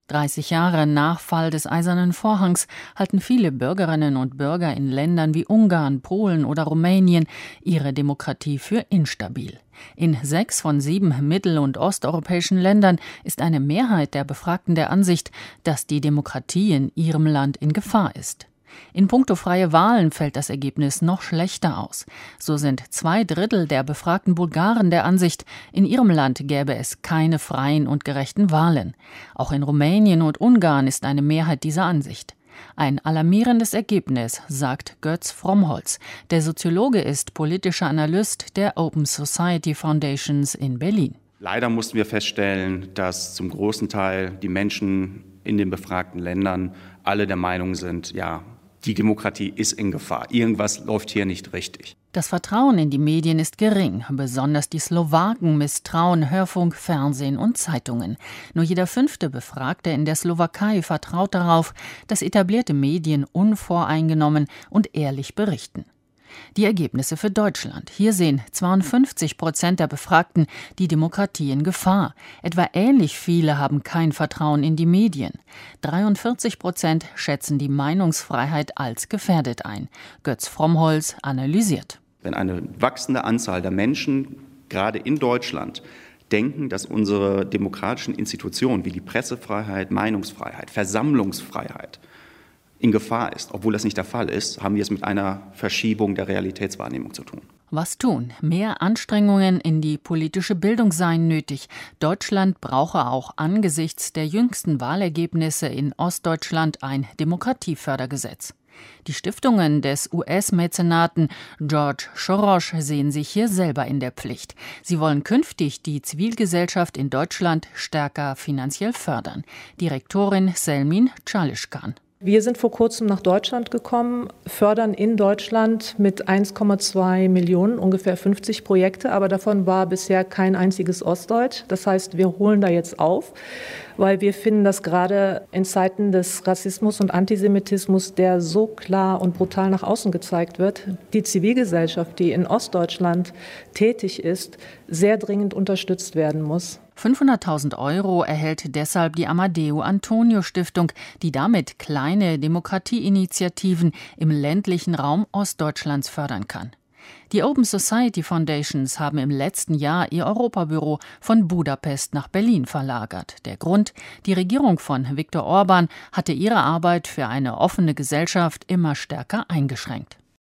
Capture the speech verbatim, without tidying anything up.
dreißig Jahre nach Fall des Eisernen Vorhangs halten viele Bürgerinnen und Bürger in Ländern wie Ungarn, Polen oder Rumänien ihre Demokratie für instabil. In sechs von sieben mittel- und osteuropäischen Ländern ist eine Mehrheit der Befragten der Ansicht, dass die Demokratie in ihrem Land in Gefahr ist. In puncto freie Wahlen fällt das Ergebnis noch schlechter aus. So sind zwei Drittel der befragten Bulgaren der Ansicht, in ihrem Land gäbe es keine freien und gerechten Wahlen. Auch in Rumänien und Ungarn ist eine Mehrheit dieser Ansicht. Ein alarmierendes Ergebnis, sagt Götz Frommholz. Der Soziologe ist politischer Analyst der Open Society Foundations in Berlin. Leider mussten wir feststellen, dass zum großen Teil die Menschen in den befragten Ländern alle der Meinung sind, ja, die Demokratie ist in Gefahr. Irgendwas läuft hier nicht richtig. Das Vertrauen in die Medien ist gering. Besonders die Slowaken misstrauen Hörfunk, Fernsehen und Zeitungen. Nur jeder fünfte Befragte in der Slowakei vertraut darauf, dass etablierte Medien unvoreingenommen und ehrlich berichten. Die Ergebnisse für Deutschland. Hier sehen zweiundfünfzig Prozent der Befragten die Demokratie in Gefahr. Etwa ähnlich viele haben kein Vertrauen in die Medien. dreiundvierzig Prozent schätzen die Meinungsfreiheit als gefährdet ein. Götz Frommholz analysiert. Wenn eine wachsende Anzahl der Menschen, gerade in Deutschland, denken, dass unsere demokratischen Institutionen wie die Pressefreiheit, Meinungsfreiheit, Versammlungsfreiheit in Gefahr ist, obwohl das nicht der Fall ist, haben wir es mit einer Verschiebung der Realitätswahrnehmung zu tun. Was tun? Mehr Anstrengungen in die politische Bildung seien nötig. Deutschland brauche auch angesichts der jüngsten Wahlergebnisse in Ostdeutschland ein Demokratiefördergesetz. Die Stiftungen des U S-Mäzenaten George Soros sehen sich hier selber in der Pflicht. Sie wollen künftig die Zivilgesellschaft in Deutschland stärker finanziell fördern. Direktorin Selmin Çalışkan. Wir sind vor kurzem nach Deutschland gekommen, fördern in Deutschland mit eins Komma zwei Millionen ungefähr fünfzig Projekte, aber davon war bisher kein einziges Ostdeutsch. Das heißt, wir holen da jetzt auf, weil wir finden, dass gerade in Zeiten des Rassismus und Antisemitismus, der so klar und brutal nach außen gezeigt wird, die Zivilgesellschaft, die in Ostdeutschland tätig ist, sehr dringend unterstützt werden muss. fünfhunderttausend Euro erhält deshalb die Amadeo Antonio Stiftung, die damit kleine Demokratieinitiativen im ländlichen Raum Ostdeutschlands fördern kann. Die Open Society Foundations haben im letzten Jahr ihr Europabüro von Budapest nach Berlin verlagert. Der Grund: Die Regierung von Viktor Orban hatte ihre Arbeit für eine offene Gesellschaft immer stärker eingeschränkt.